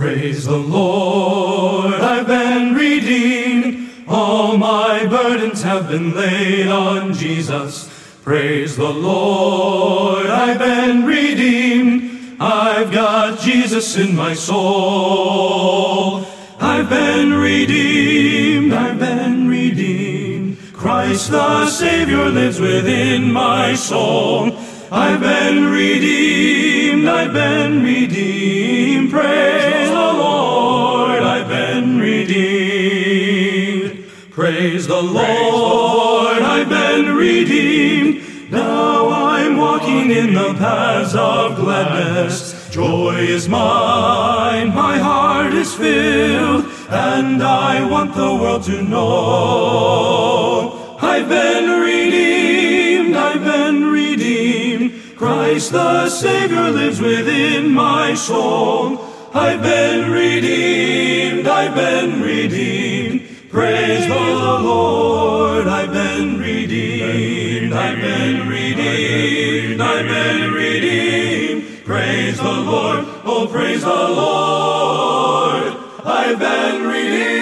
Praise the Lord, I've been redeemed. All my burdens have been laid on Jesus. Praise the Lord, I've been redeemed. I've got Jesus in my soul. I've been redeemed, I've been redeemed. Christ the Savior lives within my soul. I've been redeemed, I've been redeemed. Praise the Lord, I've been redeemed. Praise the Lord, I've been redeemed. Now I'm walking in the paths of gladness. Joy is mine, my heart is filled, and I want the world to know. I've been redeemed, I've been redeemed. Christ the Savior lives within my soul. I've been redeemed, I've been redeemed. Praise the Lord, I've been redeemed, I've been redeemed, I've been redeemed. Praise the Lord, oh praise the Lord, I've been redeemed.